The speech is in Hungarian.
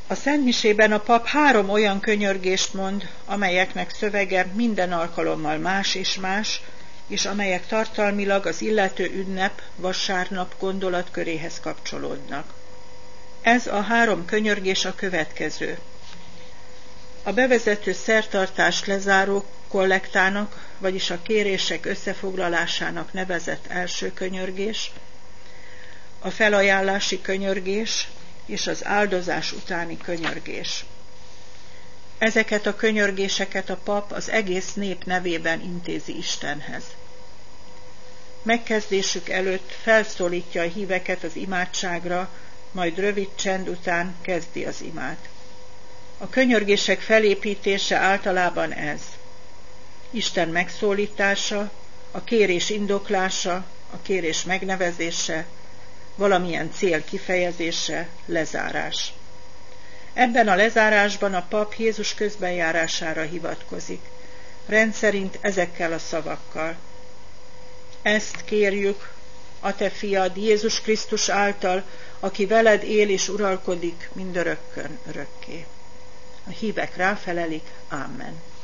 A szentmisében a pap 3 olyan könyörgést mond, amelyeknek szövege minden alkalommal más és más, és amelyek tartalmilag az illető ünnep, vasárnap gondolatköréhez kapcsolódnak. Ez a 3 könyörgés a következő. A bevezető szertartást lezáró kollektának, vagyis a kérések összefoglalásának nevezett első könyörgés, a felajánlási könyörgés és az áldozás utáni könyörgés. Ezeket a könyörgéseket a pap az egész nép nevében intézi Istenhez. Megkezdésük előtt felszólítja a híveket az imádságra, majd rövid csend után kezdi az imát. A könyörgések felépítése általában ez: Isten megszólítása, a kérés indoklása, a kérés megnevezése, valamilyen cél kifejezése, lezárás. Ebben a lezárásban a pap Jézus közbenjárására hivatkozik, rendszerint ezekkel a szavakkal: Ezt kérjük a te fiad Jézus Krisztus által, aki veled él és uralkodik mindörökkön örökké. A hívek ráfelelik: Amen.